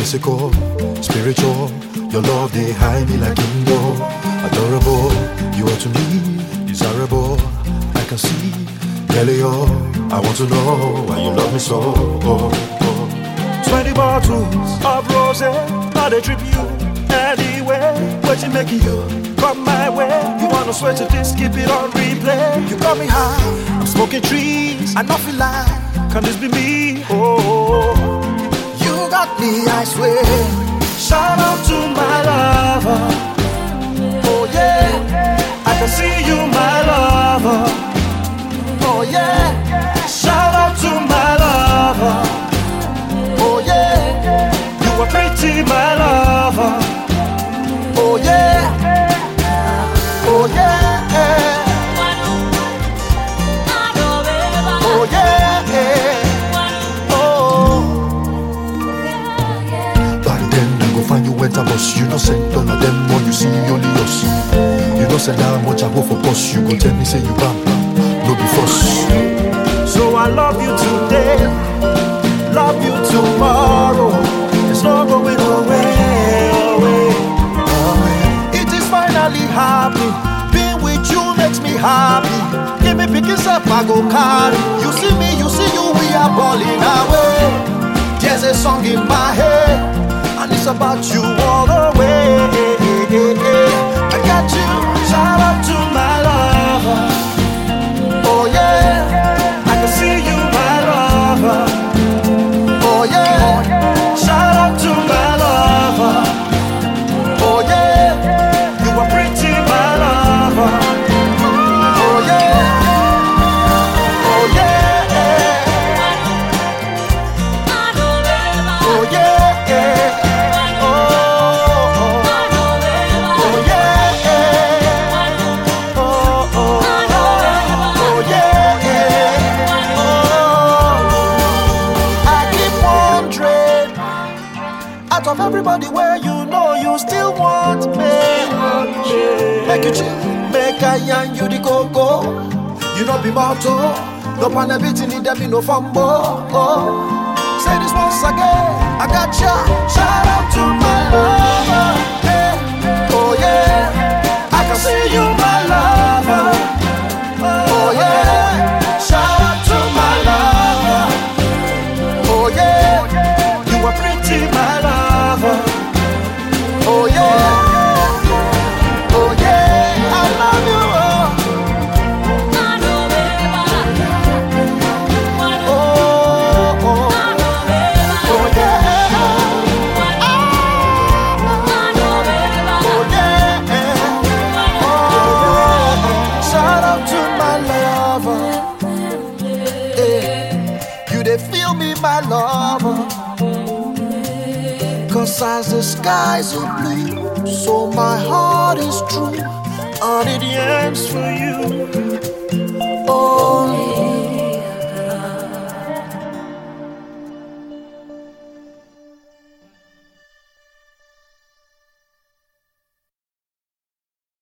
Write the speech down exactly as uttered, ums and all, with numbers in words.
physical, spiritual. Your love, they hide me like window. Adorable, you are to me desirable. I can see, Galileo. I want to know why you love me so. Oh, oh. Twenty bottles of rosé, now they trip you anyway. What you making you come my way? You wanna swear to this, keep it on replay. You got me high, I'm smoking trees. I know feel like, can this be me? Oh, you got me, I swear. Shout out to my lover. Oh yeah, I can see you, my lover. Oh yeah, shout out to my lover. Oh yeah, you are pretty, my lover. Oh yeah, oh yeah, oh yeah, oh. Back then I go find you went a bus. You know send none of them when you see only us. You know send how much I go for bus. You go tell me say you bam bam, no be fuss. So I love you today, love you tomorrow. It's not going away, away, away. It is finally happening. Being with you makes me happy. Give me picking up, I go carry. You see me, you see you, we are balling away. There's a song in my head, and it's about you all the way. I got you, shout out to my lover. Oh yeah, I can see you, my lover. Oh yeah, shout out to my lover. Oh yeah, you are pretty, my lover. Oh yeah, oh yeah, oh yeah, oh, oh yeah, oh, oh, oh yeah, oh. I keep wondering, out of everybody where you know you still want me, make you chill, make I yarn you the cocoa. You know be mortal, no pan a bit in them, you no fumble. Oh. Say this once again, I got ya. Shout out to my lover. Hey. Oh yeah, I can see you, my lover. Oh yeah, shout out to my lover. Oh yeah, you are pretty, my lover. Oh yeah, oh yeah, I love you. Oh, oh, oh yeah, oh yeah, oh, shout out to my lover. Hey, you they feel me, my lover. Cause as the skies are blue, so my heart is true. And it yearns for you.